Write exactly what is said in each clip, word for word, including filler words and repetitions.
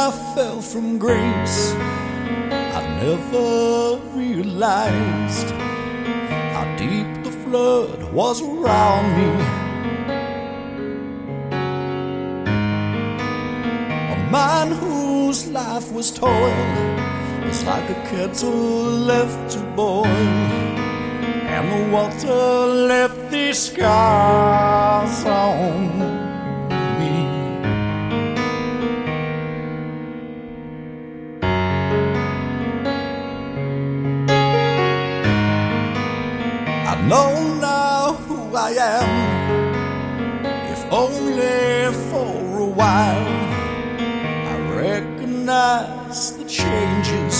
I fell from grace, I never realized how deep the flood was around me. A man whose life was toil was like a kettle left to boil, and the water left these scars on me. I know now who I am, if only for a while. I recognize the changes.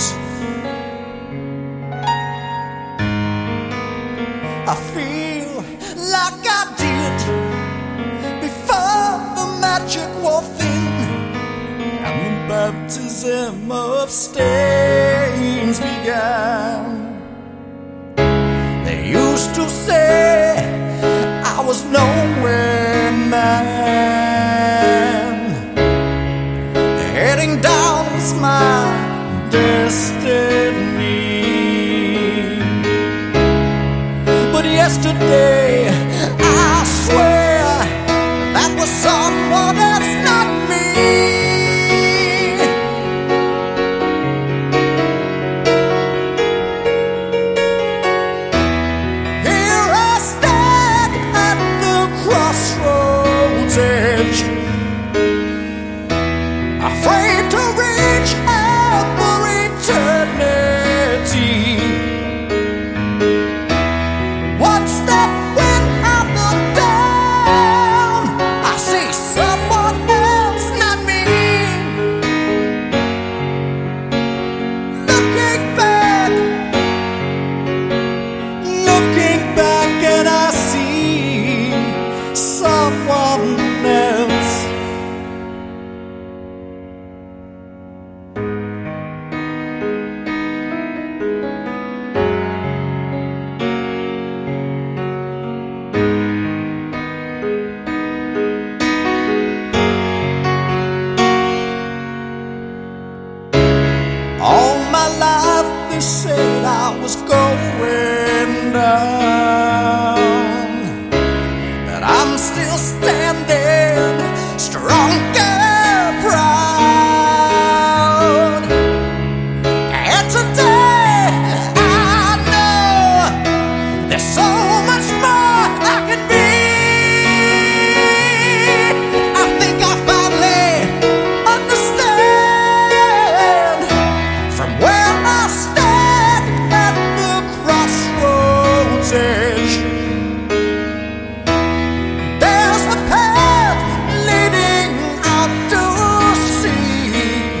I feel like I did before the magic wore thin and the baptism of stains began. They used to say I was nowhere man, heading down was my destiny. But yesterday, I swear, that was someone else, not me. Here I stand at the crossroads edge, afraid to reach out for eternity. One step when I look down, I see someone else, not me. Looking back, looking back, and I see someone else. All my life they said I was going down, but I'm still standing stronger, proud. And today I know there's so much more I can be. I think I finally understand from where I stand at the crossroads edge. There's a path leading out to sea,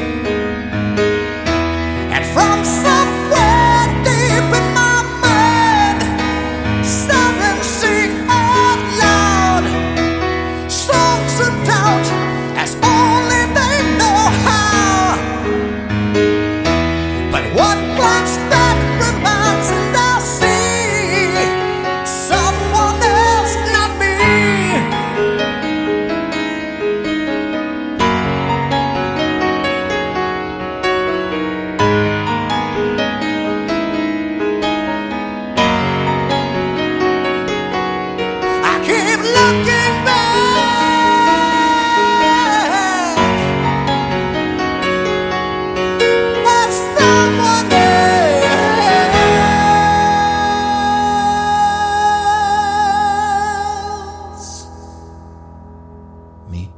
and from somewhere deep in my mind, seven sing out loud songs of doubt as only they know how. But one glance back reminds and I see someone else, not me. I keep looking back at someone else, me.